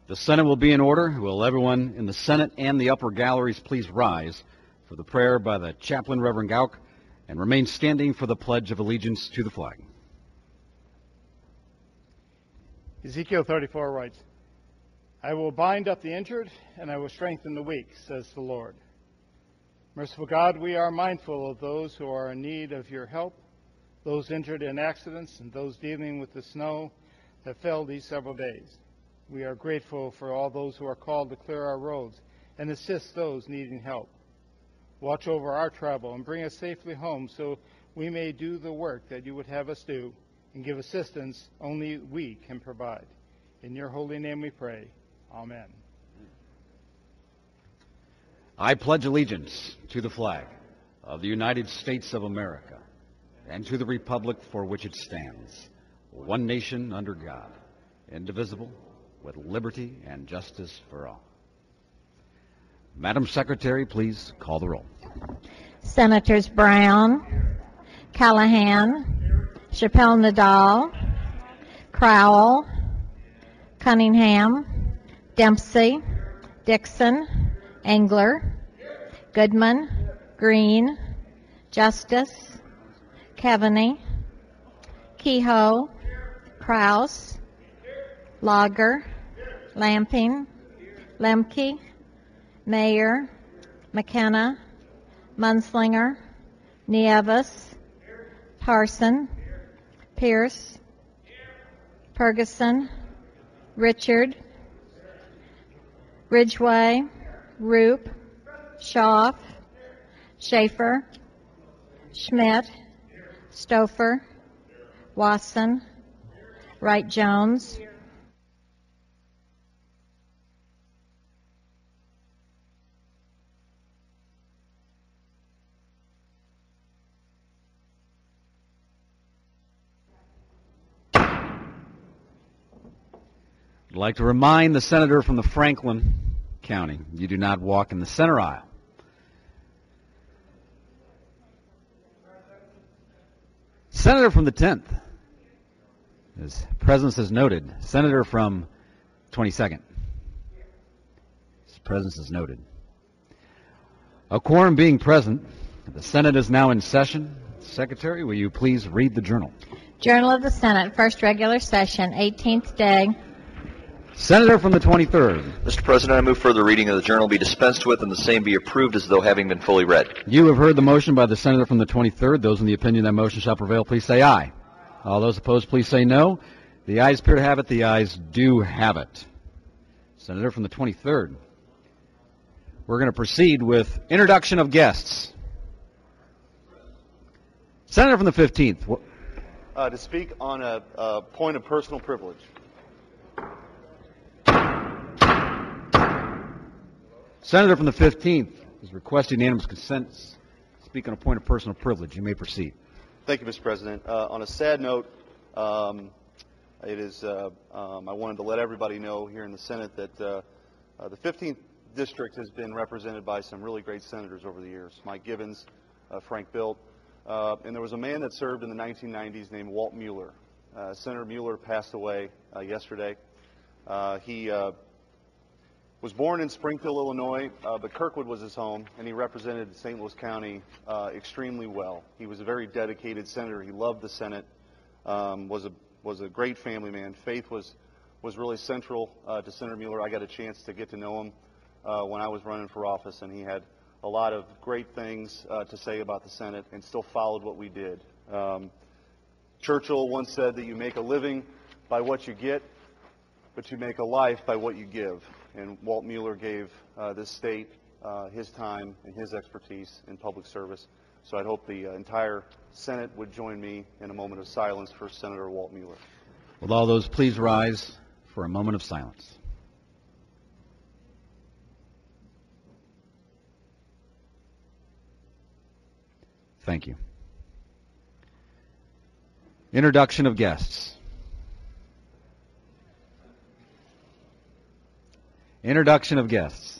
The Senate will be in order. Will everyone in the Senate and the upper galleries please rise for the prayer by the chaplain, Reverend Gauck, and remain standing for the Pledge of Allegiance to the flag. Ezekiel 34 writes, I will bind up the injured, and I will strengthen the weak, says the Lord. Merciful God, we are mindful of those who are in need of your help, those injured in accidents, and those dealing with the snow that fell these several days. We are grateful for all those who are called to clear our roads and assist those needing help. Watch over our travel and bring us safely home so we may do the work that you would have us do and give assistance only we can provide. In your holy name we pray. Amen. I pledge allegiance to the flag of the United States of America and to the republic for which it stands, one nation under God, indivisible, with liberty and justice for all. Madam Secretary, please call the roll. Senators Brown, Callahan, Chappelle-Nadal, Crowell, Cunningham, Dempsey, Dixon, Engler, Goodman, Green, Justice, Keaveney, Kehoe, Kraus, Lager, Lamping, Lemke, Mayer, McKenna, Munslinger, Nieves, Parson, Pierce, Ferguson, Richard, Ridgway, Roop, Schaaf, Schaefer, Schmidt, Stouffer, Wasson, Wright-Jones, I'd like to remind the senator from the Franklin County, you do not walk in the center aisle. Senator from the 10th, his presence is noted. Senator from 22nd, his presence is noted. A quorum being present, the Senate is now in session. Secretary, will you please read the journal? Journal of the Senate, first regular session, 18th day. Senator from the 23rd. Mr. President, I move further reading of the journal be dispensed with and the same be approved as though having been fully read. You have heard the motion by the senator from the 23rd. Those in the opinion that motion shall prevail, please say aye. All those opposed, please say no. The ayes appear to have it. The ayes do have it. Senator from the 23rd. We're going to proceed with introduction of guests. Senator from the 15th. To speak on a point of personal privilege. Senator from the 15th is requesting unanimous consent to speak on a point of personal privilege. You may proceed. Thank you, Mr. President. On a sad note, I wanted to let everybody know here in the Senate that the 15th District has been represented by some really great senators over the years. Mike Gibbons, Frank Bildt, and there was a man that served in the 1990s named Walt Mueller. Senator Mueller passed away yesterday. He was born in Springfield, Illinois, but Kirkwood was his home, and he represented St. Louis County extremely well. He was a very dedicated senator. He loved the Senate, was a great family man. Faith was really central to Senator Mueller. I got a chance to get to know him when I was running for office, and he had a lot of great things to say about the Senate and still followed what we did. Churchill once said that you make a living by what you get, but you make a life by what you give. And Walt Mueller gave this state his time and his expertise in public service. So I'd hope the entire Senate would join me in a moment of silence for Senator Walt Mueller. Will all those please rise for a moment of silence? Thank you. Introduction of guests. Introduction of guests.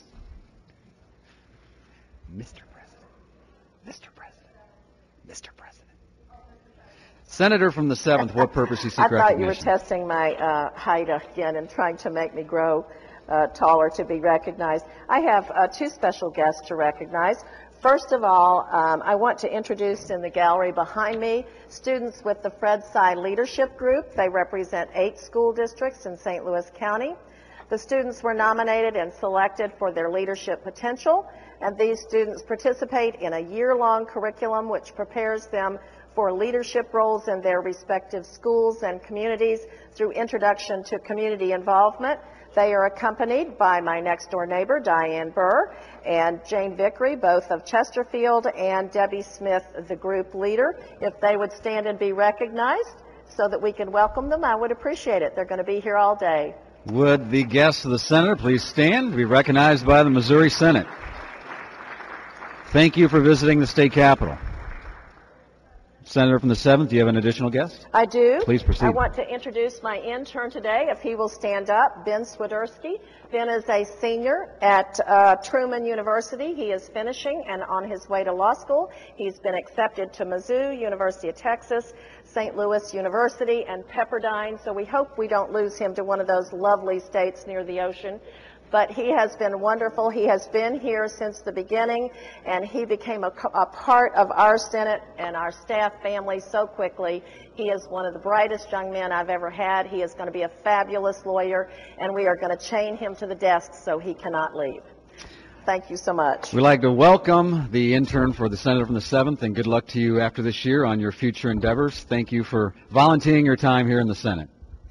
Mr. President. Mr. President. Mr. President. Senator from the 7th, what purpose you seek recognition? I thought you were testing my height again and trying to make me grow. taller to be recognized. I have two special guests to recognize. First of all, I want to introduce in the gallery behind me students with the Fred Sy Leadership Group. They represent 8 school districts in St. Louis County. The students were nominated and selected for their leadership potential, and these students participate in a year-long curriculum which prepares them for leadership roles in their respective schools and communities through introduction to community involvement. They are accompanied by my next-door neighbor, Diane Burr, and Jane Vickery, both of Chesterfield, and Debbie Smith, the group leader. If they would stand and be recognized so that we can welcome them, I would appreciate it. They're going to be here all day. Would the guests of the Senator please stand to be recognized by the Missouri Senate? Thank you for visiting the state capitol. Senator from the 7th, do you have an additional guest? I do. Please proceed. I want to introduce my intern today, if he will stand up, Ben Swiderski. Ben is a senior at Truman University. He is finishing and on his way to law school. He's been accepted to Mizzou, University of Texas, St. Louis University, and Pepperdine, so we hope we don't lose him to one of those lovely states near the ocean. But he has been wonderful. He has been here since the beginning, and he became a part of our Senate and our staff family so quickly. He is one of the brightest young men I've ever had. He is going to be a fabulous lawyer, and we are going to chain him to the desk so he cannot leave. Thank you so much. We'd like to welcome the intern for the Senator from the 7th, and good luck to you after this year on your future endeavors. Thank you for volunteering your time here in the Senate.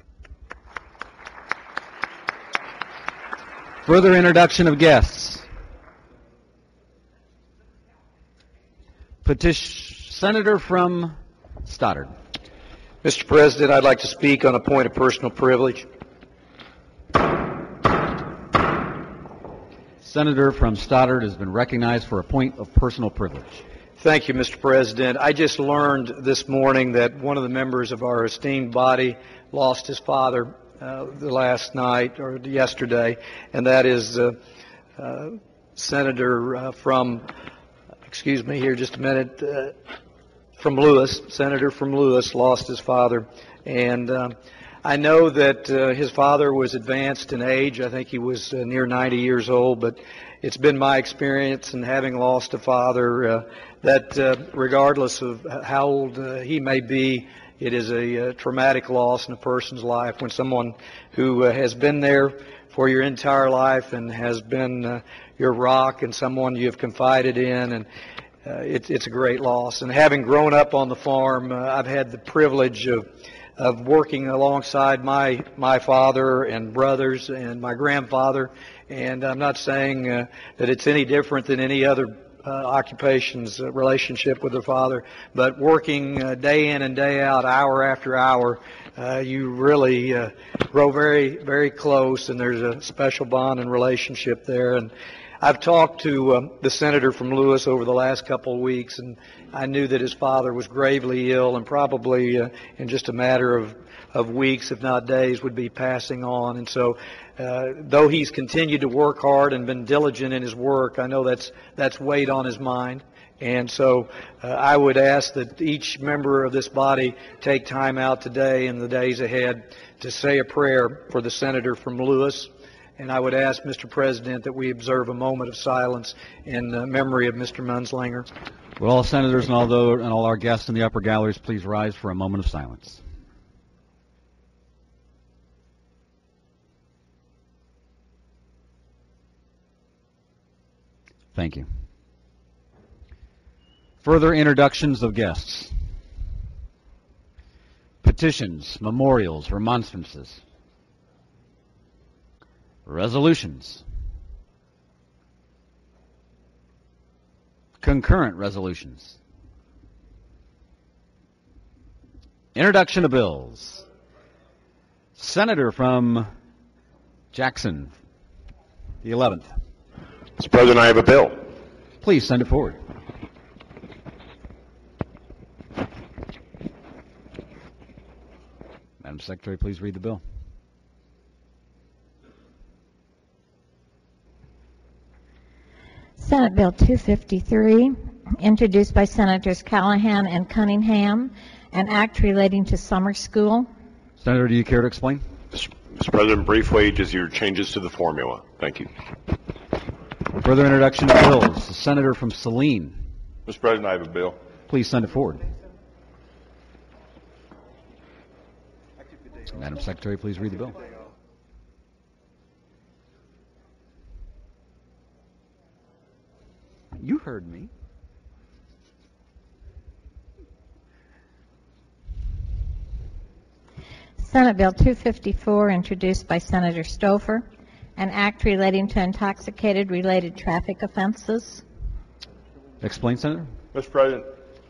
Further introduction of guests. Senator from Stoddard. Mr. President, I'd like to speak on a point of personal privilege. Senator from Stoddard has been recognized for a point of personal privilege. Thank you, Mr. President. I just learned this morning that one of the members of our esteemed body lost his father the last night or yesterday, and that is Senator from, excuse me here just a minute, from Lewis. Senator from Lewis lost his father, and I know that his father was advanced in age. I think he was near 90 years old, but it's been my experience in having lost a father that regardless of how old he may be, it is a traumatic loss in a person's life when someone who has been there for your entire life and has been your rock and someone you have confided in, and it's a great loss. And having grown up on the farm, I've had the privilege of working alongside my father and brothers and my grandfather, and I'm not saying that it's any different than any other occupation's relationship with their father, but working day in and day out, hour after hour, you really grow very, very close, and there's a special bond and relationship there. And I've talked to the senator from Lewis over the last couple of weeks, and I knew that his father was gravely ill and probably in just a matter of weeks, if not days, would be passing on. And so though he's continued to work hard and been diligent in his work, I know that's weighed on his mind. And so I would ask that each member of this body take time out today and the days ahead to say a prayer for the senator from Lewis. And I would ask, Mr. President, that we observe a moment of silence in memory of Mr. Munslinger. Will all senators and all our guests in the upper galleries please rise for a moment of silence. Thank you. Further introductions of guests. Petitions, memorials, remonstrances. Resolutions. Concurrent resolutions. Introduction of bills. Senator from Jackson, the 11th. Mr. President, I have a bill. Please send it forward. Madam Secretary, please read the bill. Senate Bill 253, introduced by Senators Callahan and Cunningham, an act relating to summer school. Senator, do you care to explain? Mr. President, briefly, just your changes to the formula. Thank you. Further introduction of bills. The senator from Saline. Mr. President, I have a bill. Please send it forward. Madam Secretary, please read the bill. You heard me. Senate Bill 254, introduced by Senator Stouffer, an act relating to intoxicated-related traffic offenses. Explain, Senator. Mr. President,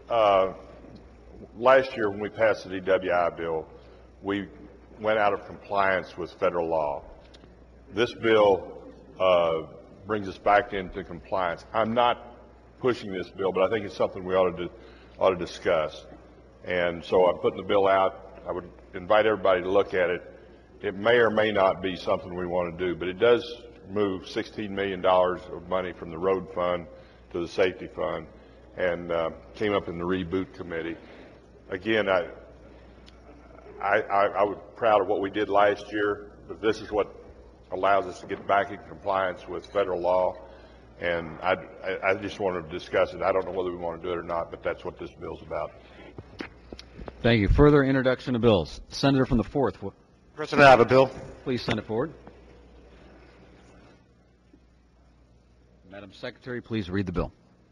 last year when we passed the DWI bill, we went out of compliance with federal law. This bill brings us back into compliance. I'm not pushing this bill, but I think it's something we ought to discuss. And so I'm putting the bill out. I would invite everybody to look at it. It may or may not be something we want to do, but it does move $16 million of money from the road fund to the safety fund, and came up in the reboot committee. Again, I was proud of what we did last year, but this is what allows us to get back in compliance with federal law, and I just wanted to discuss it. I don't know whether we want to do it or not, but that's what this bill's about. Thank you. Further introduction of bills. Senator from the 4th. President, I have a bill. Please send it forward. Madam Secretary, please read the bill.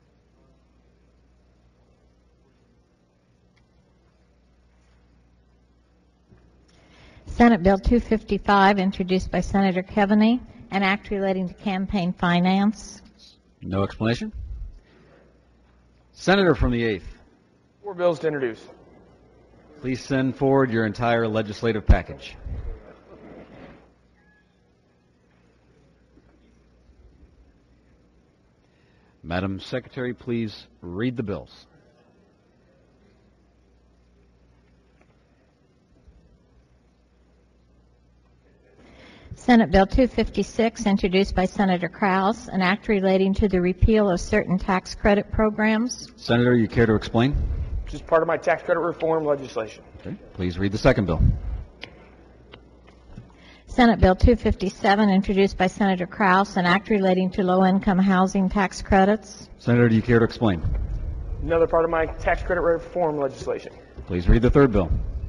Senate Bill 255, introduced by Senator Keaveney, an act relating to campaign finance. No explanation. Senator from the 8th. 4 bills to introduce. Please send forward your entire legislative package. Madam Secretary, please read the bills. Senate Bill 256, introduced by Senator Krause, an act relating to the repeal of certain tax credit programs. Senator, you care to explain? Which is part of my tax credit reform legislation. Okay. Please read the second bill. Senate Bill 257, introduced by Senator Krause, an act relating to low-income housing tax credits. Senator, do you care to explain? Another part of my tax credit reform legislation. Please read the third bill.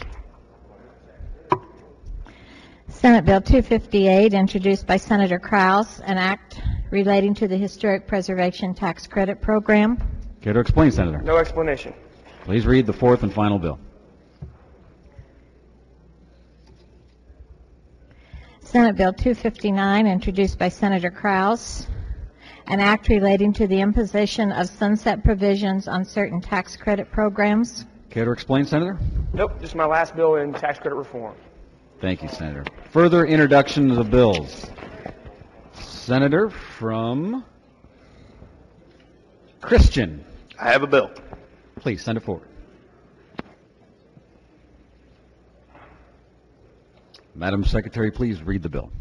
Senate Bill 258, introduced by Senator Krause, an act relating to the Historic Preservation Tax Credit Program. Care to explain, Senator? No explanation. Please read the fourth and final bill. Senate Bill 259, introduced by Senator Krause, an act relating to the imposition of sunset provisions on certain tax credit programs. Care to explain, Senator? Nope, just my last bill in tax credit reform. Thank you, Senator. Further introduction of the bills. Senator from Christian. I have a bill. Please send it forward. Madam Secretary, please read the bill.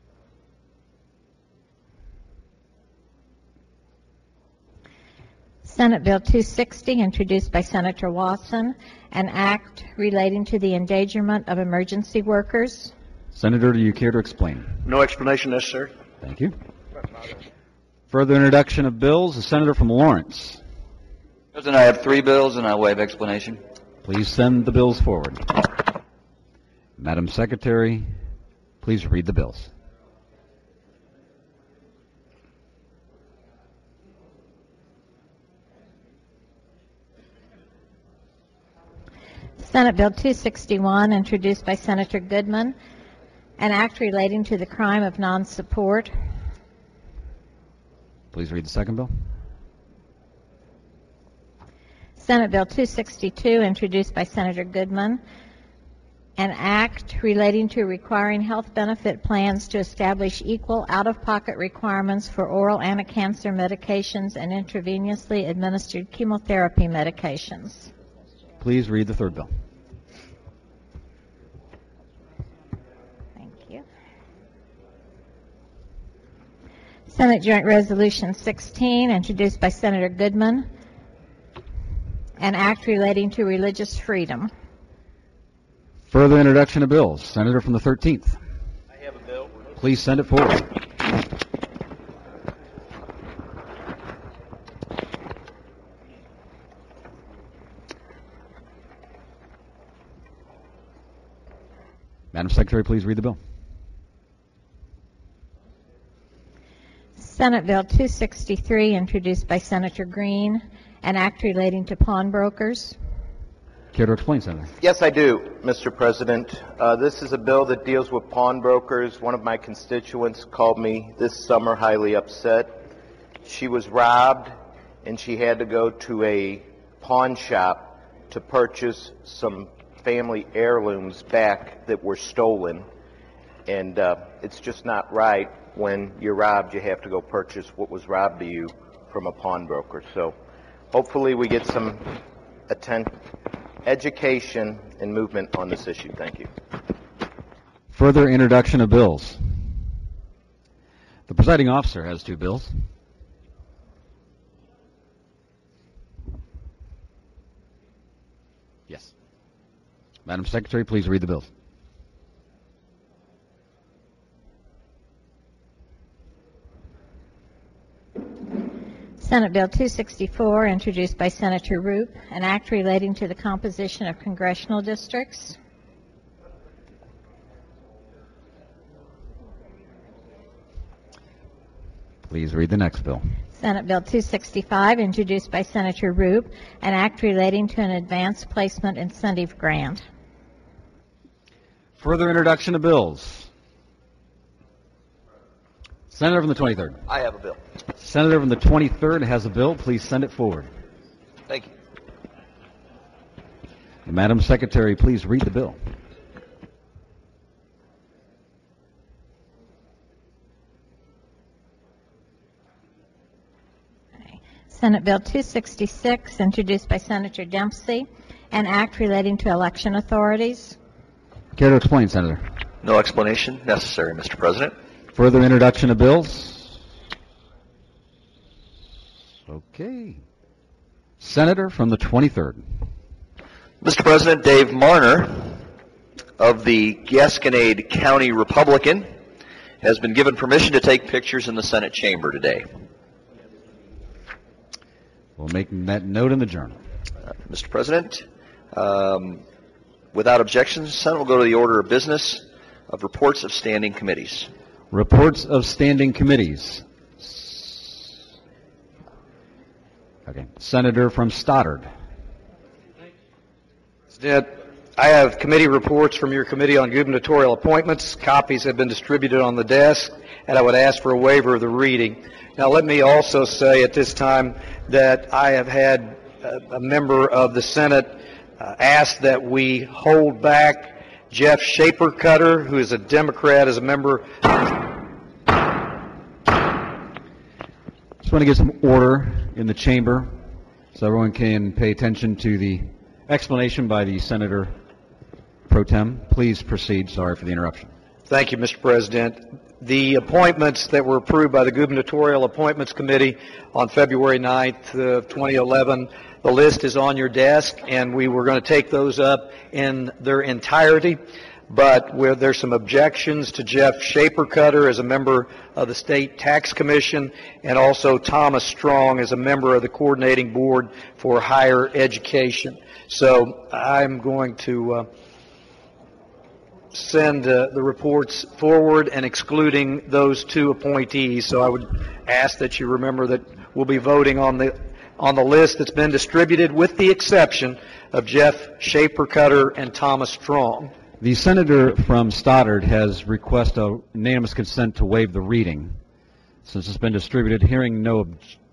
Senate Bill 260, introduced by Senator Watson, an act relating to the endangerment of emergency workers. Senator, do you care to explain? No explanation necessary. Thank you. Further introduction of bills. The senator from Lawrence. President, I have 3 bills and I waive explanation. Please send the bills forward. Madam Secretary, please read the bills. Senate Bill 261, introduced by Senator Goodman, an act relating to the crime of non-support. Please read the second bill. Senate Bill 262, introduced by Senator Goodman, an act relating to requiring health benefit plans to establish equal out-of-pocket requirements for oral anti-cancer medications and intravenously administered chemotherapy medications. Please read the third bill. Thank you. Senate Joint Resolution 16, introduced by Senator Goodman, an act relating to religious freedom. Further introduction of bills. Senator from the 13th. I have a bill. Please send it forward. Madam Secretary, please read the bill. Senate Bill 263, introduced by Senator Green, an act relating to pawnbrokers. Care to explain, Senator? Yes, I do, Mr. President. This is a bill that deals with pawnbrokers. One of my constituents called me this summer highly upset. She was robbed, and she had to go to a pawn shop to purchase some family heirlooms back that were stolen. And it's just not right. When you're robbed, you have to go purchase what was robbed of you from a pawnbroker. So hopefully we get some education and movement on this issue. Thank you. Further introduction of bills. The presiding officer has two bills. Yes. Madam Secretary, please read the bills. Senate Bill 264, introduced by Senator Roop, an act relating to the composition of congressional districts. Please read the next bill. Senate Bill 265, introduced by Senator Roop, an act relating to an advanced placement incentive grant. Further introduction of bills. Senator from the 23rd. I have a bill. Senator from the 23rd has a bill. Please send it forward. Thank you. Madam Secretary, please read the bill. Senate Bill 266, introduced by Senator Dempsey, an act relating to election authorities. Care to explain, Senator? No explanation necessary, Mr. President. Further introduction of bills? Okay. Senator from the 23rd. Mr. President, Dave Marner of the Gasconade County Republican has been given permission to take pictures in the Senate chamber today. We'll make that note in the journal. Mr. President, without objections, the Senate will go to the order of business of reports of standing committees. Reports of standing committees. Okay. Senator from Stoddard. President, I have committee reports from your Committee on Gubernatorial Appointments. Copies have been distributed on the desk, and I would ask for a waiver of the reading. Now, let me also say at this time that I have had a member of the Senate ask that we hold back Jeff Shapercutter, who is a Democrat, as a member. Just want to get some order in the chamber so everyone can pay attention to the explanation by the Senator Pro Tem. Please proceed. Sorry for the interruption. Thank you, Mr. President. The appointments that were approved by the Gubernatorial Appointments Committee on February 9th of 2011, the list is on your desk, and we were going to take those up in their entirety. But where there's some objections to Jeff Shapercutter as a member of the State Tax Commission, and also Thomas Strong as a member of the Coordinating Board for Higher Education. So I'm going to send the reports forward and excluding those two appointees. So I would ask that you remember that we'll be voting on the list that's been distributed, with the exception of Jeff Shapercutter and Thomas Strong. The senator from Stoddard has requested a unanimous consent to waive the reading. Since it's been distributed, hearing no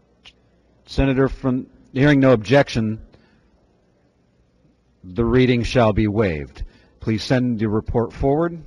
objection, the reading shall be waived. Please send your report forward.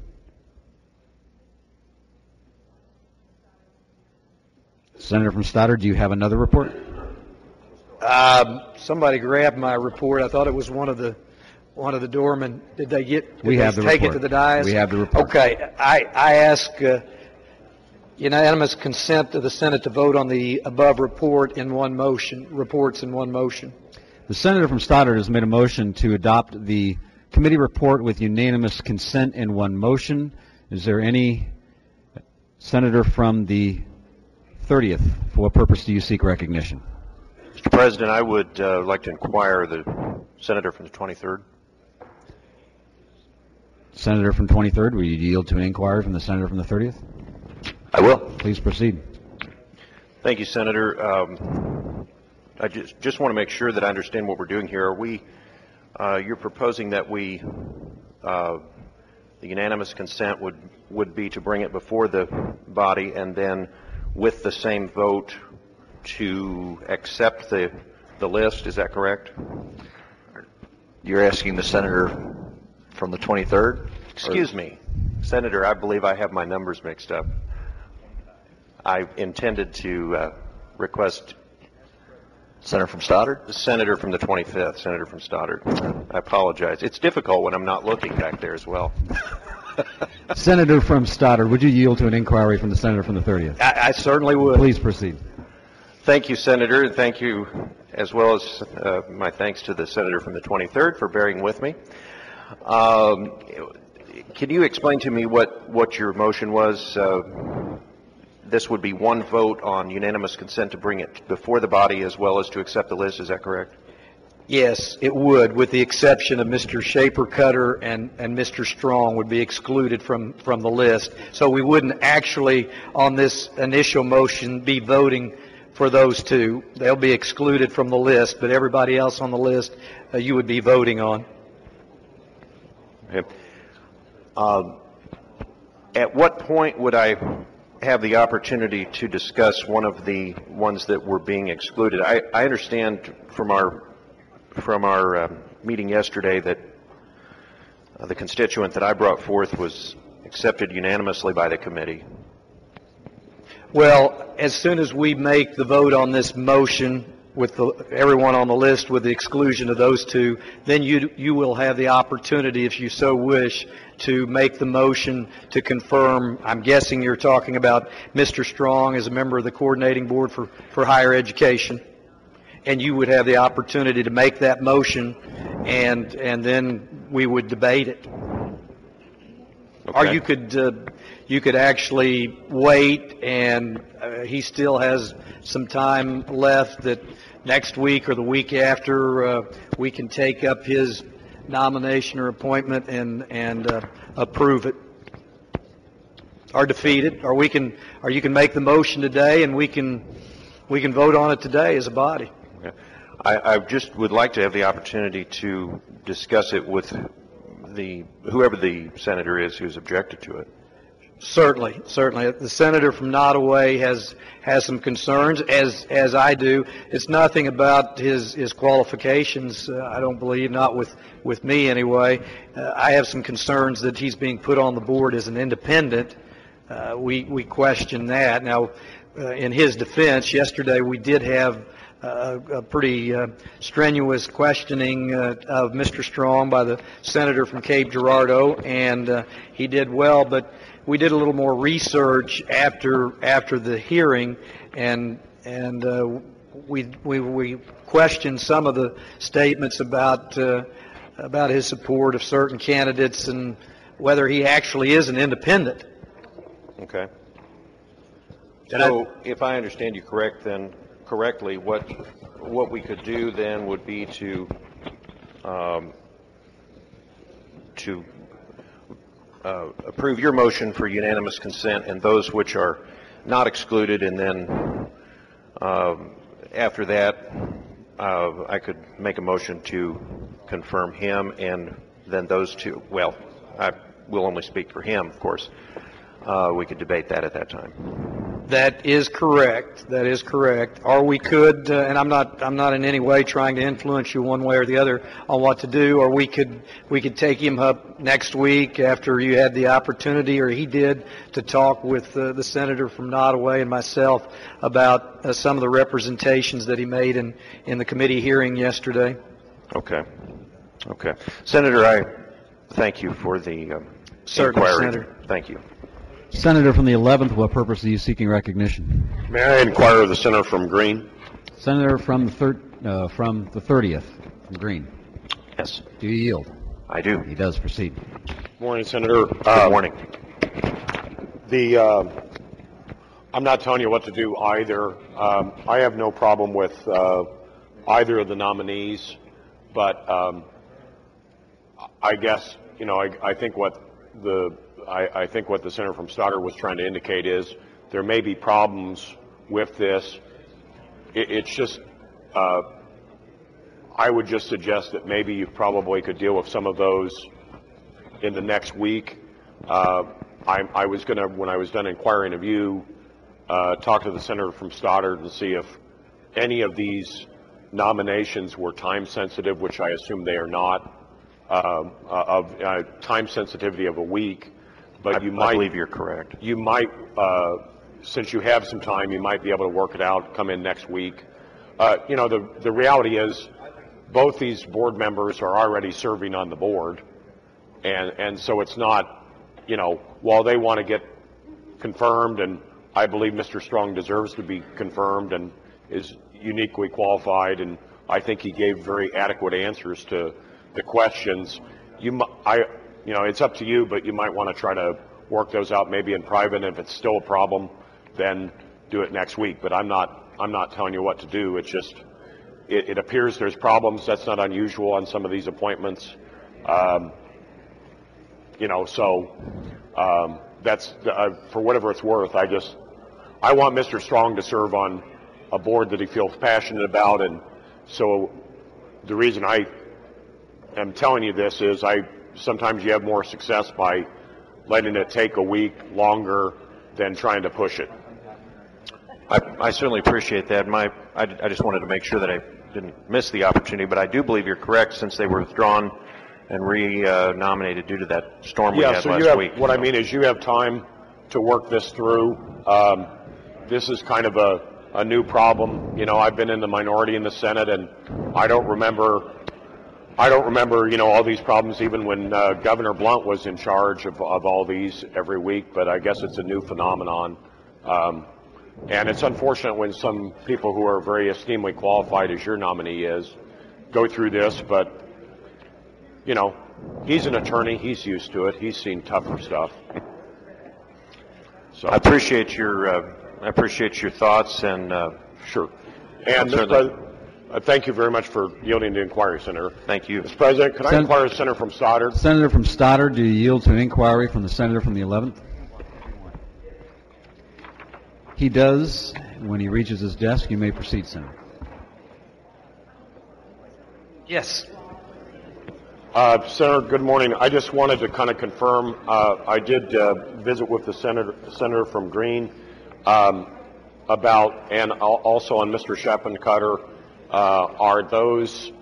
Senator from Stoddard, do you have another report? Somebody grabbed my report. I thought it was one of the doormen. Did they take it to the dais? We have the report. Okay. I ask unanimous consent of the Senate to vote on the above reports in one motion. The senator from Stoddard has made a motion to adopt the Committee report with unanimous consent in one motion. Is there any senator from the 30th? For what purpose do you seek recognition? Mr. President, I would like to inquire the senator from the 23rd. Senator from 23rd, will you yield to an inquiry from the senator from the 30th? I will. Please proceed. Thank you, Senator. I just want to make sure that I understand what we're doing here. Are we, you're proposing that we, the unanimous consent would be to bring it before the body and then with the same vote to accept the list, is that correct? You're asking the senator from the 23rd? Excuse me, Senator, I believe I have my numbers mixed up. I intended to request Senator from Stoddard? The senator from the 25th, Senator from Stoddard. I apologize. It's difficult when I'm not looking back there as well. Senator from Stoddard, would you yield to an inquiry from the senator from the 30th? I certainly would. Please proceed. Thank you, Senator, and thank you as well as my thanks to the senator from the 23rd for bearing with me. Can you explain to me what your motion was? This would be one vote on unanimous consent to bring it before the body as well as to accept the list, is that correct? Yes, it would, with the exception of Mr. Shaper-Cutter and Mr. Strong would be excluded from the list. So we wouldn't actually, on this initial motion, be voting for those two. They'll be excluded from the list, but everybody else on the list you would be voting on. Okay. At what point would I have the opportunity to discuss one of the ones that were being excluded? I understand from our meeting yesterday that the constituent that I brought forth was accepted unanimously by the committee. Well, as soon as we make the vote on this motion with everyone on the list with the exclusion of those two, then you will have the opportunity, if you so wish, to make the motion to confirm. I'm guessing you're talking about Mr. Strong as a member of the coordinating board for higher education. And you would have the opportunity to make that motion, and then we would debate it. Okay. Or you could actually wait, and he still has some time left that next week or the week after we can take up his nomination or appointment and approve it, or defeat it, or you can make the motion today, and we can vote on it today as a body. Okay. I just would like to have the opportunity to discuss it with whoever the senator is who's objected to it. Certainly. The senator from Nottoway has some concerns, as I do. It's nothing about his qualifications, I don't believe, not with me anyway. I have some concerns that he's being put on the board as an independent. We question that. Now, in his defense, yesterday we did have a pretty strenuous questioning of Mr. Strong by the senator from Cape Girardeau, and he did well, but we did a little more research after the hearing, and we questioned some of the statements about his support of certain candidates and whether he actually is an independent. Okay. So, if I understand you correctly, what we could do then would be to approve your motion for unanimous consent and those which are not excluded, and then after that I could make a motion to confirm him, and then those two, well, I will only speak for him, of course. We could debate that at that time. That is correct. Or we could, and I'm not in any way trying to influence you one way or the other on what to do. Or we could take him up next week after you had the opportunity, or he did, to talk with the senator from Nottoway and myself about some of the representations that he made in the committee hearing yesterday. Okay. Senator, I thank you for the inquiry. Senator. Thank you. Senator from the 11th, what purpose are you seeking recognition? May I inquire of the senator from Green? Senator from the 30th, from Green. Yes. Do you yield? I do. He does. Proceed. Morning, Senator. Good morning. I'm not telling you what to do either. I have no problem with either of the nominees, but I guess I think what the senator from Stoddard was trying to indicate is there may be problems with this. It's just I would just suggest that maybe you probably could deal with some of those in the next week. I was going to, when I was done inquiring of you, talk to the senator from Stoddard and see if any of these nominations were time sensitive, which I assume they are not, of time sensitivity of a week. But I believe you're correct. You might, since you have some time, you might be able to work it out, come in next week. The reality is both these board members are already serving on the board. And so it's not, while they want to get confirmed, and I believe Mr. Strong deserves to be confirmed and is uniquely qualified, and I think he gave very adequate answers to the questions. It's up to you, but you might want to try to work those out maybe in private. And if it's still a problem, then do it next week. But I'm not telling you what to do. It's just it appears there's problems. That's not unusual on some of these appointments. That's for whatever it's worth. I want Mr. Strong to serve on a board that he feels passionate about, and so the reason I am telling you this is sometimes you have more success by letting it take a week longer than trying to push it. I certainly appreciate that. I just wanted to make sure that I didn't miss the opportunity, but I do believe you're correct since they were withdrawn and re-nominated due to that storm we had last week. What I mean is you have time to work this through. This is kind of a new problem. I've been in the minority in the Senate, and I don't remember all these problems even when Governor Blunt was in charge of all these every week, but I guess it's a new phenomenon. And it's unfortunate when some people who are very esteemably qualified, as your nominee is, go through this, but he's an attorney. He's used to it. He's seen tougher stuff. So I appreciate your thoughts, and sure. And Mr. President, thank you very much for yielding to inquiry, Senator. Thank you. Mr. President, can I inquire the Senator from Stoddard? Senator from Stoddard, do you yield to an inquiry from the Senator from the 11th? He does. When he reaches his desk, you may proceed, Senator. Yes. Senator, good morning. I just wanted to kind of confirm, I did visit with the Senator from Green about, and also on Mr. Sheppencutter, are those,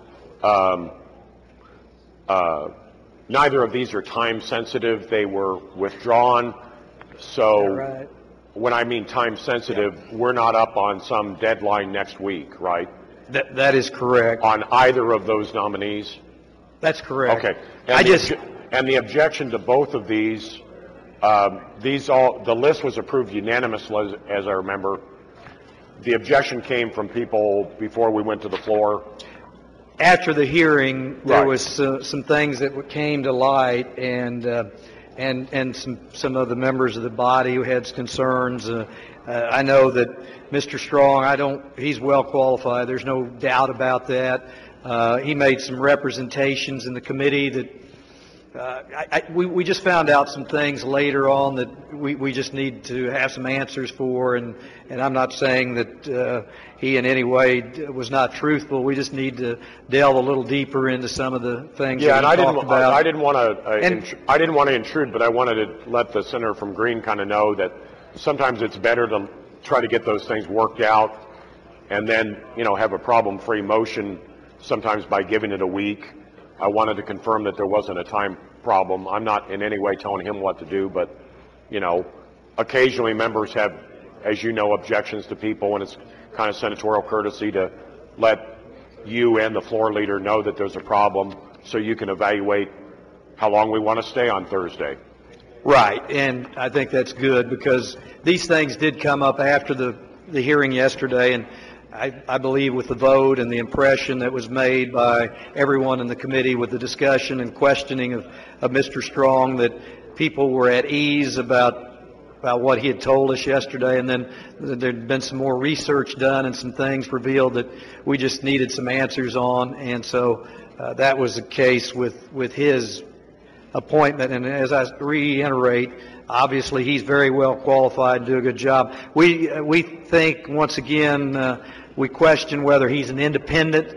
neither of these are time sensitive. They were withdrawn. So right. When I mean time sensitive, we're not up on some deadline next week, right? That is correct. On either of those nominees? That's correct. Okay. And the objection to both of these the list was approved unanimously, as I remember. The objection came from people before we went to the floor. After the hearing, there Right. was some things that came to light, and some of the members of the body who had concerns. I know that Mr. Strong, he's well qualified. There's no doubt about that. He made some representations in the committee that we just found out some things later on that we just need to have some answers for, and I'm not saying that he in any way was not truthful. We just need to delve a little deeper into some of the things that he talked about. I didn't want to intrude, but I wanted to let the senator from Green kind of know that sometimes it's better to try to get those things worked out and then have a problem-free motion sometimes by giving it a week. I wanted to confirm that there wasn't a time problem. I'm not in any way telling him what to do, but, occasionally members have, as you know, objections to people, and it's kind of senatorial courtesy to let you and the floor leader know that there's a problem so you can evaluate how long we want to stay on Thursday. Right, and I think that's good because these things did come up after the hearing yesterday, and I believe with the vote and the impression that was made by everyone in the committee with the discussion and questioning of Mr. Strong, that people were at ease about what he had told us yesterday, and then there'd been some more research done and some things revealed that we just needed some answers on, and so that was the case with his appointment. And as I reiterate, obviously he's very well qualified to do a good job. We think, once again, we question whether he's an independent,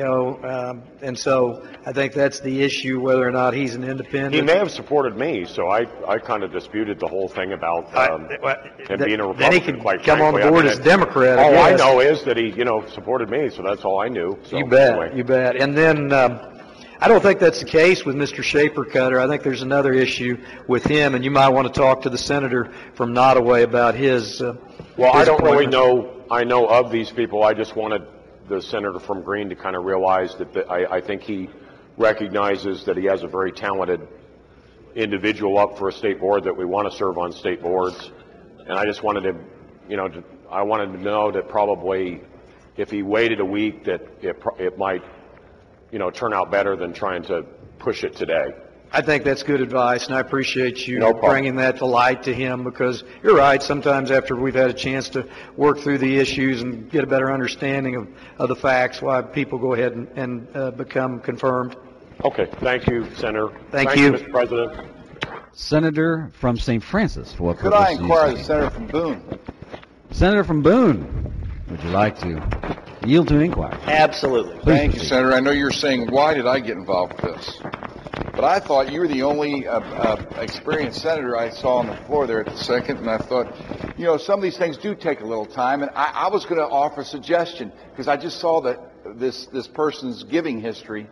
and so I think that's the issue, whether or not he's an independent. He may have supported me, so I kind of disputed the whole thing about him being a Republican. Then he could quite come frankly. on board as Democrat. All I guess. know is that he, supported me, so that's all I knew. So, You bet, anyway. you bet. And then I don't think that's the case with Mr. Shaper-Cutter. I think there's another issue with him, and you might want to talk to the senator from Nottoway about his. Well, I his don't really appointment. know. I know of these people. I just wanted the senator from Greene to kind of realize that I think he recognizes that he has a very talented individual up for a state board that we want to serve on state boards. And I just wanted him, I wanted to know that probably if he waited a week that it might, turn out better than trying to push it today. I think that's good advice, and I appreciate you No problem. bringing that to light to him, because you're right. Sometimes after we've had a chance to work through the issues and get a better understanding of the facts, why people go ahead and become confirmed. Okay. Thank you, Senator. Thank you. Mr. President. Senator from St. Francis, for what Could purpose? I inquire the senator from Boone? Senator from Boone, would you like to yield to an inquiry? Absolutely. Please Thank you, proceed. Senator. I know you're saying, why did I get involved with this? But I thought you were the only experienced senator I saw on the floor there at the second, and I thought, some of these things do take a little time, and I was going to offer a suggestion, because I just saw that this person's giving history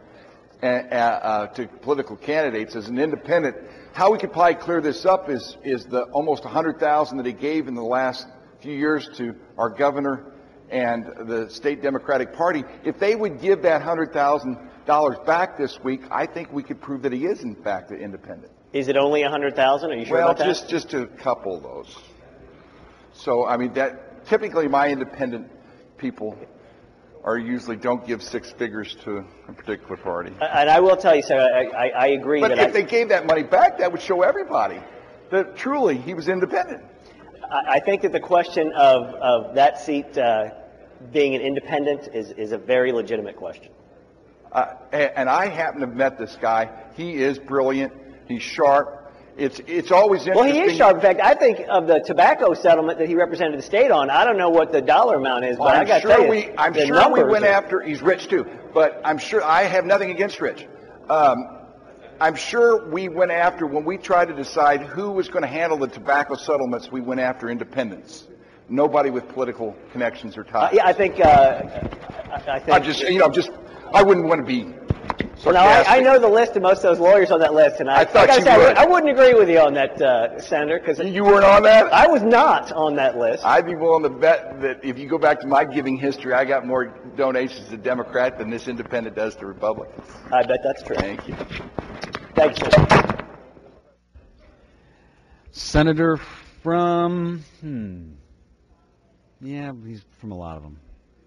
to political candidates as an independent. How we could probably clear this up is the almost $100,000 that he gave in the last few years to our governor and the state Democratic Party. If they would give that $100,000 back this week, I think we could prove that he is in fact an independent. Is it only 100,000? Are you sure Well, about that? just a couple of those. So I mean, that typically my independent people are usually don't give six figures to a particular party. And I will tell you, sir, I agree. But that if they gave that money back, that would show everybody that truly he was independent. I think that the question of that seat being an independent is a very legitimate question. And I happen to have met this guy. He is brilliant. He's sharp. It's always interesting. Well, he is sharp. In fact, I think of the tobacco settlement that he represented the state on. I don't know what the dollar amount is, but I got to tell you, I'm sure we went after. He's rich too, but I'm sure I have nothing against Rich. I'm sure we went after, when we tried to decide who was going to handle the tobacco settlements, we went after independents. Nobody with political connections or ties. Yeah, I think. I wouldn't want to be sarcastic. Well, now, I know the list of most of those lawyers on that list, and I thought gotta you say, would. I wouldn't agree with you on that, Senator, because you weren't on that? I was not on that list. I'd be willing to bet that if you go back to my giving history, I got more donations to Democrat than this independent does to Republican. I bet that's true. Thank you. Thanks, sir. Senator from, yeah, he's from a lot of them.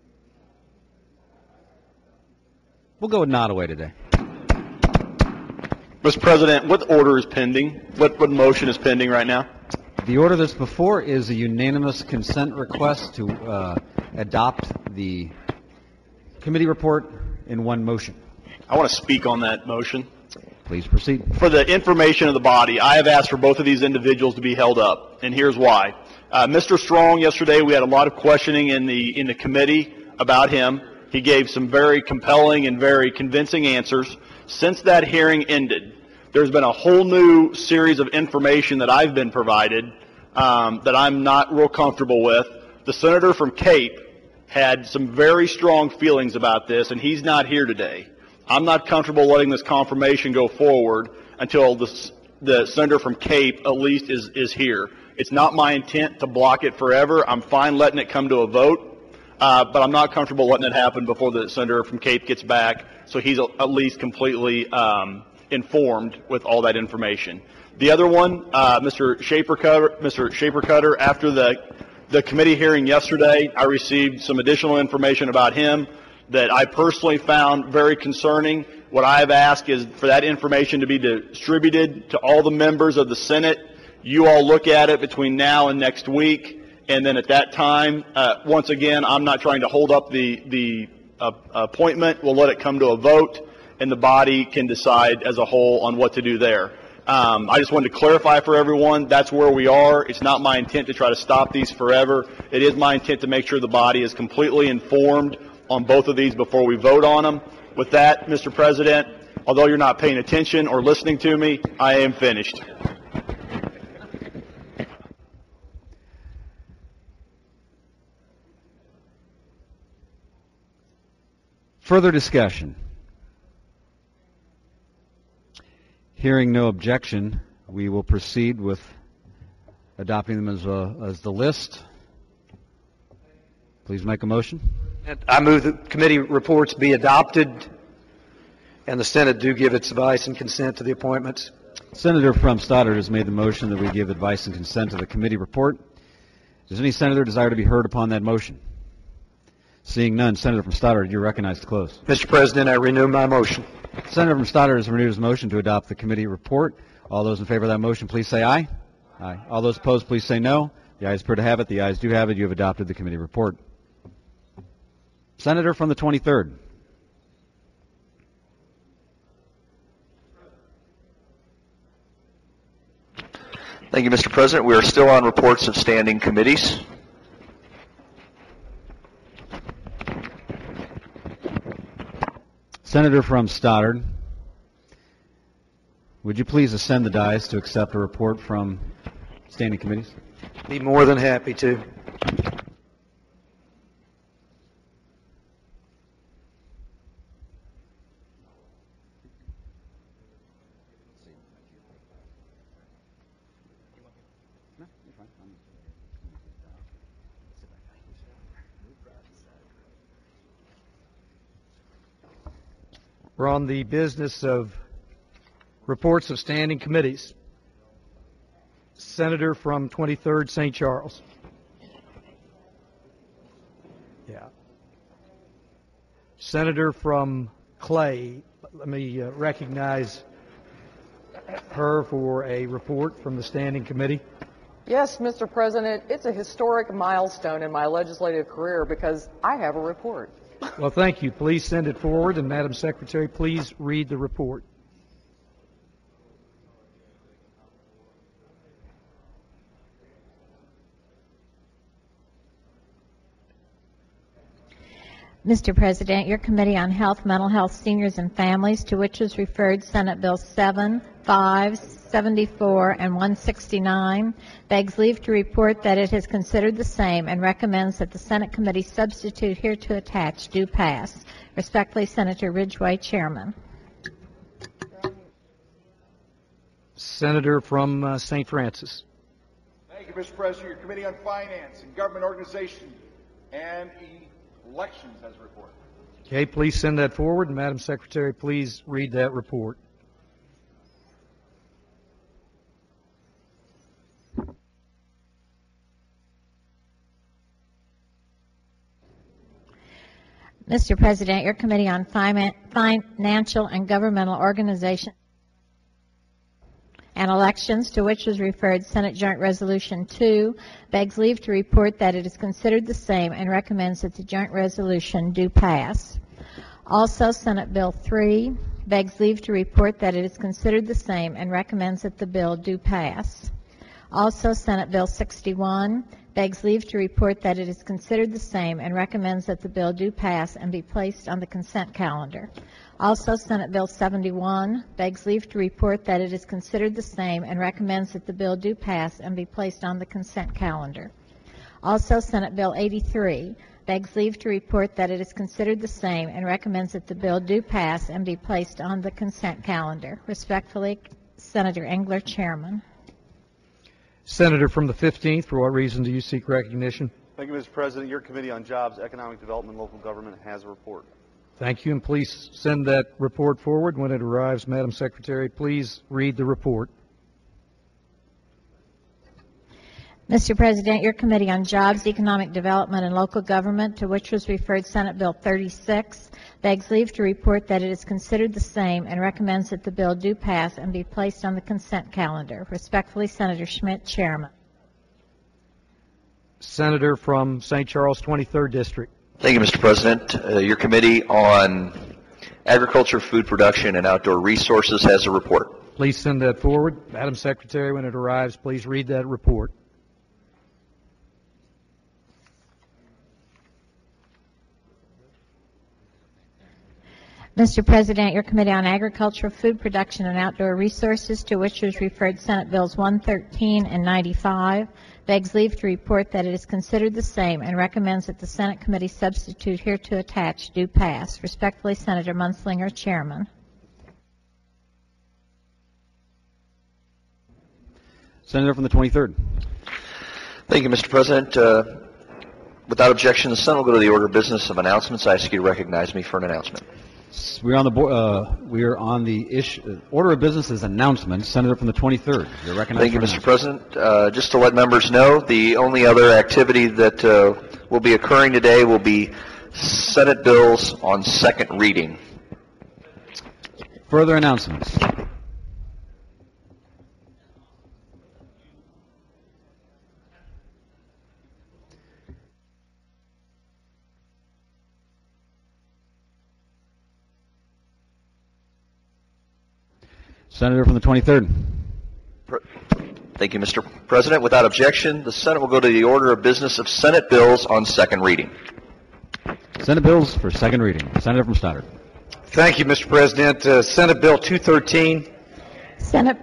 We'll go with Nottoway today. Mr. President, what order is pending? What motion is pending right now? The order that's before is a unanimous consent request to adopt the committee report in one motion. I want to speak on that motion. Please proceed. For the information of the body, I have asked for both of these individuals to be held up, and here's why. Mr. Strong, yesterday we had a lot of questioning in the committee about him. He gave some very compelling and very convincing answers. Since that hearing ended, there's been a whole new series of information that I've been provided that I'm not real comfortable with. The senator from Cape had some very strong feelings about this, and he's not here today. I'm not comfortable letting this confirmation go forward until the senator from Cape at least is here. It's not my intent to block it forever. I'm fine letting it come to a vote. But I'm not comfortable letting it happen before the senator from Cape gets back, so he's at least completely informed with all that information. The other one, Mr. Shaper-Cutter, after the the committee hearing yesterday, I received some additional information about him that I personally found very concerning. What I have asked is for that information to be distributed to all the members of the Senate. You all look at it between now and next week, and then at that time, once again, I'm not trying to hold up the appointment. We'll let it come to a vote, and the body can decide as a whole on what to do there. I just wanted to clarify for everyone, that's where we are. It's not my intent to try to stop these forever. It is my intent to make sure the body is completely informed on both of these before we vote on them. With that, Mr. President, although you're not paying attention or listening to me, I am finished. Further discussion? Hearing no objection, we will proceed with adopting them as the list. Please make a motion. I move that committee reports be adopted and the Senate do give its advice and consent to the appointments. Senator from Stoddard has made the motion that we give advice and consent to the committee report. Does any senator desire to be heard upon that motion? Seeing none, Senator from Stoddard, you're recognized to close. Mr. President, I renew my motion. Senator from Stoddard has renewed his motion to adopt the committee report. All those in favor of that motion, please say aye. Aye. All those opposed, please say no. The ayes appear to have it. The ayes do have it. You have adopted the committee report. Senator from the 23rd. Thank you, Mr. President. We are still on reports of standing committees. Senator from Stoddard, would you please ascend the dais to accept a report from standing committees? Be more than happy to. We're on the business of reports of standing committees. Senator from 23rd St. Charles. Yeah. Senator from Clay. Let me recognize her for a report from the standing committee. Yes, Mr. President, it's a historic milestone in my legislative career because I have a report. Well, thank you. Please send it forward, and Madam Secretary, please read the report. Mr. President, your Committee on Health, Mental Health, Seniors, and Families, to which was referred Senate Bill 7, 5, 74, and 169, begs leave to report that it has considered the same and recommends that the Senate Committee substitute hereto attached do pass. Respectfully, Senator Ridgway, Chairman. Senator from St. Francis. Thank you, Mr. President. Your Committee on Finance and Government Organization and Elections has a report. Okay, please send that forward, and Madam Secretary, please read that report. Mr. President, your Committee on Financial and Governmental Organization and Elections, to which was referred Senate Joint Resolution 2, begs leave to report that it is considered the same and recommends that the joint resolution do pass. Also, Senate Bill 3 begs leave to report that it is considered the same and recommends that the bill do pass. Also, Senate Bill 61 begs leave to report that it is considered the same and recommends that the bill do pass and be placed on the consent calendar. Also, Senate Bill 71 begs leave to report that it is considered the same and recommends that the bill do pass and be placed on the consent calendar. Also, Senate Bill 83 begs leave to report that it is considered the same and recommends that the bill do pass and be placed on the consent calendar. Respectfully, Senator Engler, Chairman. Senator from the 15th, for what reason do you seek recognition? Thank you, Mr. President. Your Committee on Jobs, Economic Development, and Local Government has a report. Thank you, and please send that report forward. When it arrives, Madam Secretary, please read the report. Mr. President, your Committee on Jobs, Economic Development, and Local Government, to which was referred Senate Bill 36, begs leave to report that it is considered the same and recommends that the bill do pass and be placed on the consent calendar. Respectfully, Senator Schmidt, Chairman. Senator from St. Charles, 23rd District. Thank you, Mr. President. Your Committee on Agriculture, Food Production, and Outdoor Resources has a report. Please send that forward. Madam Secretary, when it arrives, please read that report. Mr. President, your Committee on Agriculture, Food Production, and Outdoor Resources, to which was referred Senate Bills 113 and 95, begs leave to report that it is considered the same and recommends that the Senate Committee substitute hereto attached do pass. Respectfully, Senator Munzlinger, Chairman. Senator from the 23rd. Thank you, Mr. President. Without objection, the Senate will go to the order of business of announcements. I ask you to recognize me for an announcement. We're on the order of business is announcements. Senator from the 23rd. You're recognized. Thank you, Mr. President. Just to let members know, the only other activity that will be occurring today will be Senate bills on second reading. Further announcements. Senator from the 23rd. Thank you, Mr. President. Without objection, the Senate will go to the order of business of Senate bills on second reading. Senate bills for second reading. Senator from Stoddard. Thank you, Mr. President. Senate Bill 213. Senate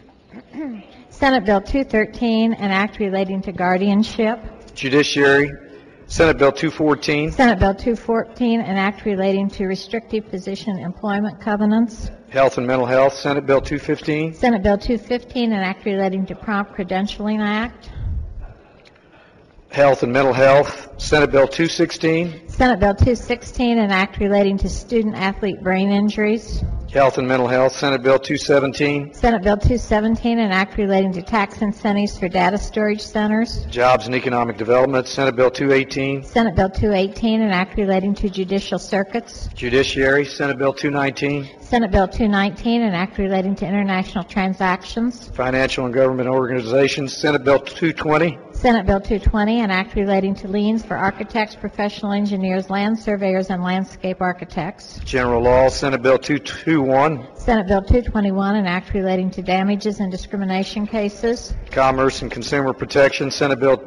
Bill 213, an act relating to guardianship. Judiciary. Senate Bill 214. Senate Bill 214, an act relating to restrictive position employment covenants. Health and Mental Health. Senate Bill 215. Senate Bill 215, an act relating to Prompt Credentialing Act. Health and Mental Health. Senate Bill 216. Senate Bill 216, an act relating to student-athlete brain injuries. Health and Mental Health. Senate Bill 217. Senate Bill 217, an act relating to tax incentives for data storage centers. Jobs and Economic Development. Senate Bill 218. Senate Bill 218, an act relating to judicial circuits. Judiciary. Senate Bill 219. Senate Bill 219, an act relating to international transactions. Financial and Government Organizations. Senate Bill 220. Senate Bill 220, an act relating to liens for architects, professional engineers, land surveyors, and landscape architects. General Law. Senate Bill 221. Senate Bill 221, an act relating to damages and discrimination cases. Commerce and Consumer Protection. Senate Bill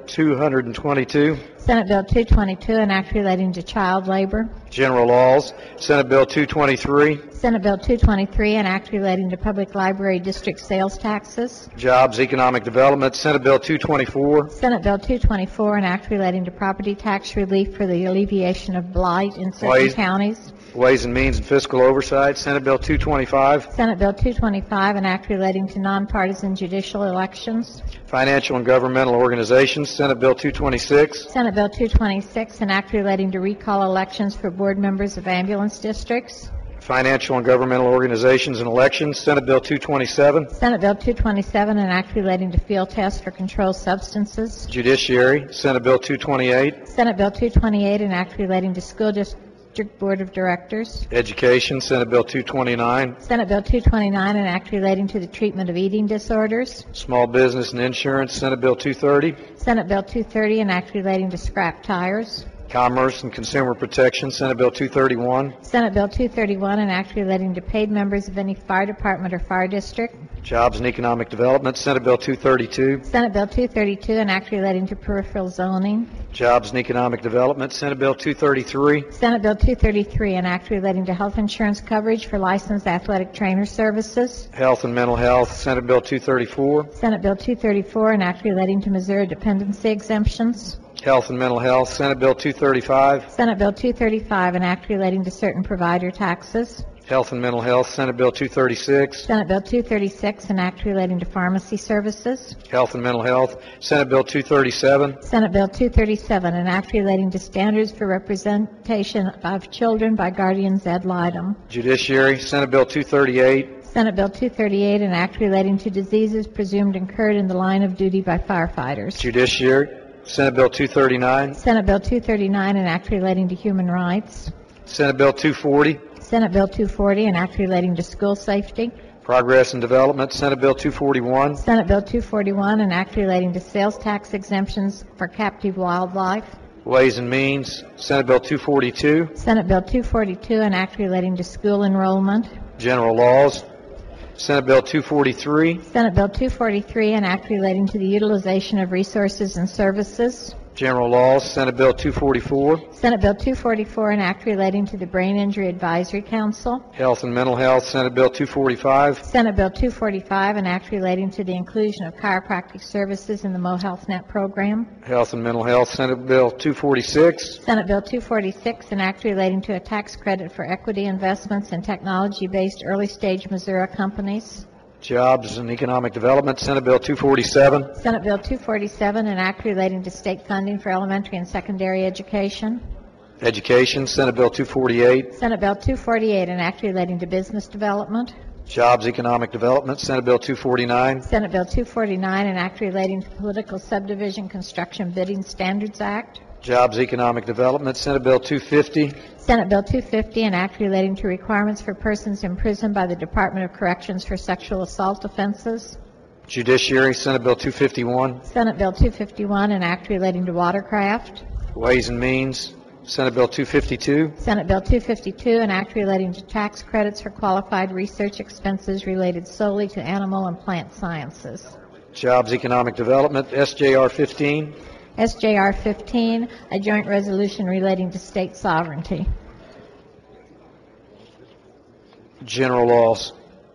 222. Senate Bill 222, an act relating to child labor. General Laws. Senate Bill 223. Senate Bill 223, an act relating to public library district sales taxes. Jobs, Economic Development. Senate Bill 224. Senate Bill 224, an act relating to property tax relief for the alleviation of blight in certain counties. Ways and Means and Fiscal Oversight. Senate Bill 225. Senate Bill 225, an act relating to nonpartisan judicial elections. Financial and Governmental Organizations. Senate Bill 226. Senate Bill 226, an act relating to recall elections for board members of ambulance districts. Financial and Governmental Organizations and Elections. Senate Bill 227. Senate Bill 227, an act relating to field tests for controlled substances. Judiciary. Senate Bill 228. Senate Bill 228, an act relating to school district board of directors. Education. Senate Bill 229. Senate Bill 229, an act relating to the treatment of eating disorders. Small Business and Insurance. Senate Bill 230. Senate Bill 230, an act relating to scrap tires. Commerce and Consumer Protection. Senate Bill 231. Senate Bill 231, an act relating to paid members of any fire department or fire district. Jobs and Economic Development. Senate Bill 232. Senate Bill 232, an act relating to peripheral zoning. Jobs and Economic Development. Senate Bill 233. Senate Bill 233, an act relating to health insurance coverage for licensed athletic trainer services. Health and Mental Health. Senate Bill 234. Senate Bill 234, an act relating to Missouri dependency exemptions. Health and Mental Health. Senate Bill 235. Senate Bill 235, an act relating to certain provider taxes. Health and Mental Health. Senate Bill 236. Senate Bill 236, an act relating to pharmacy services. Health and Mental Health. Senate Bill 237. Senate Bill 237, an act relating to standards for representation of children by guardians ad litem. Judiciary. Senate Bill 238. Senate Bill 238, an act relating to diseases presumed incurred in the line of duty by firefighters. Judiciary. Senate Bill 239. Senate Bill 239, an act relating to human rights. Senate Bill 240. Senate Bill 240, an act relating to school safety. Progress and Development. Senate Bill 241. Senate Bill 241, an act relating to sales tax exemptions for captive wildlife. Ways and Means. Senate Bill 242. Senate Bill 242, an act relating to school enrollment. General Laws. Senate Bill 243. Senate Bill 243, an act relating to the utilization of resources and services. General Laws. Senate Bill 244. Senate Bill 244, an act relating to the Brain Injury Advisory Council. Health and Mental Health. Senate Bill 245. Senate Bill 245, an act relating to the inclusion of chiropractic services in the MoHealthNet program. Health and Mental Health. Senate Bill 246. Senate Bill 246, an act relating to a tax credit for equity investments in technology-based early-stage Missouri companies. Jobs and Economic Development. Senate Bill 247. Senate Bill 247, an act relating to state funding for elementary and secondary education. Education. Senate Bill 248. Senate Bill 248, an act relating to business development. Jobs, Economic Development. Senate Bill 249. Senate Bill 249, an act relating to Political Subdivision Construction Bidding Standards Act. Jobs, Economic Development. Senate Bill 250. Senate Bill 250, an act relating to requirements for persons imprisoned by the Department of Corrections for sexual assault offenses. Judiciary. Senate Bill 251. Senate Bill 251, an act relating to watercraft. Ways and Means. Senate Bill 252. Senate Bill 252, an act relating to tax credits for qualified research expenses related solely to animal and plant sciences. Jobs, Economic Development. SJR 15. SJR 15, a joint resolution relating to state sovereignty. General Laws.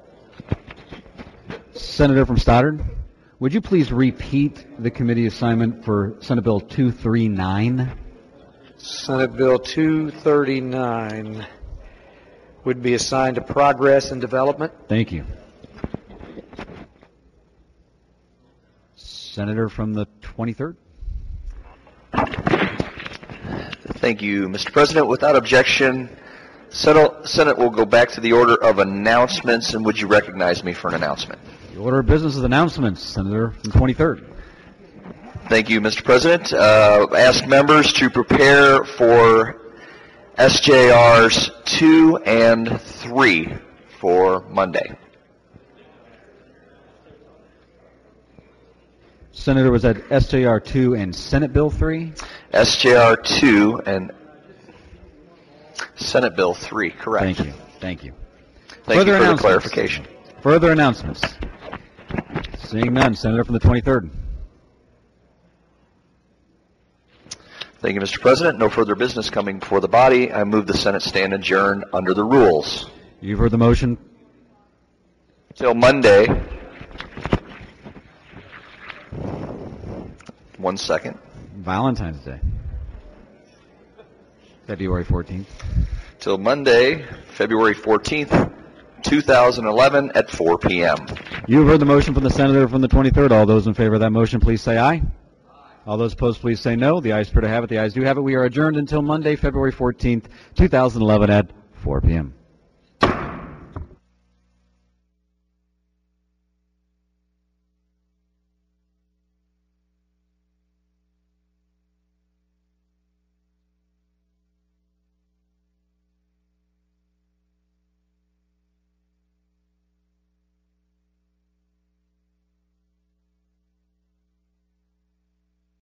Senator from Stoddard, would you please repeat the committee assignment for Senate Bill 239? Senate Bill 239 would be assigned to Progress and Development. Thank you. Senator from the 23rd. Thank you, Mr. President. Without objection, Senate will go back to the order of announcements, and would you recognize me for an announcement? The order of business is announcements. Senator from 23rd. Thank you, Mr. President. Ask members to prepare for SJRs 2 and 3 for Monday. Senator, was that SJR 2 and Senate Bill 3? SJR 2 and Senate Bill 3, correct. Thank you. Thank you. Thank you for the clarification. Further announcements. Seeing none. Senator from the 23rd. Thank you, Mr. President. No further business coming before the body. I move the Senate stand adjourned under the rules. You've heard the motion. Till Monday. 1 second. Valentine's Day. February 14th. Till Monday, February 14th, 2011 at 4 p.m. You've heard the motion from the Senator from the 23rd. All those in favor of that motion, please say aye. All those opposed, please say no. The ayes appear to have it. The ayes do have it. We are adjourned until Monday, February 14th, 2011 at 4 p.m.